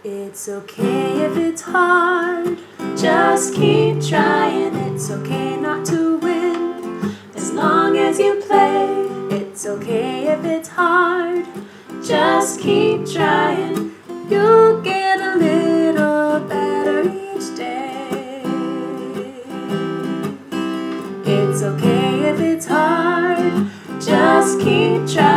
It's okay if it's hard, just keep trying. It's okay not to win, as long as you play. It's okay if it's hard, just keep trying. You'll get a little better each day. It's okay if it's hard, just keep trying.